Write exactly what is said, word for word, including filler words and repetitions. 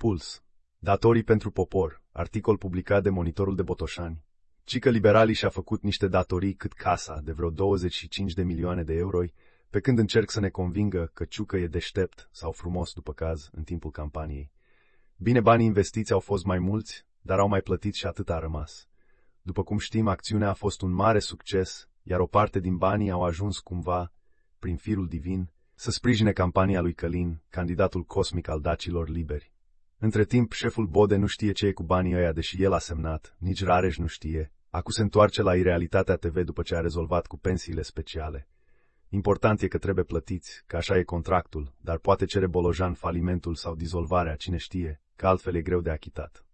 Puls. Datorii pentru popor. Articol publicat de Monitorul de Botoșani. Cică liberalii și-a făcut niște datorii cât casa, de vreo douăzeci și cinci de milioane de euro, pe când încerc să ne convingă că Ciucă e deștept sau frumos după caz în timpul campaniei. Bine, banii investiți au fost mai mulți, dar au mai plătit și atât a rămas. După cum știm, acțiunea a fost un mare succes, iar o parte din banii au ajuns cumva, prin firul divin, să sprijine campania lui Călin, candidatul cosmic al dacilor liberi. Între timp, șeful Bode nu știe ce e cu banii ăia, deși el a semnat, nici Rareș nu știe. Acu se întoarce la Irealitatea T V după ce a rezolvat cu pensiile speciale. Important e că trebuie plătiți, că așa e contractul, dar poate cere Bolojan falimentul sau dizolvarea, cine știe, că altfel e greu de achitat.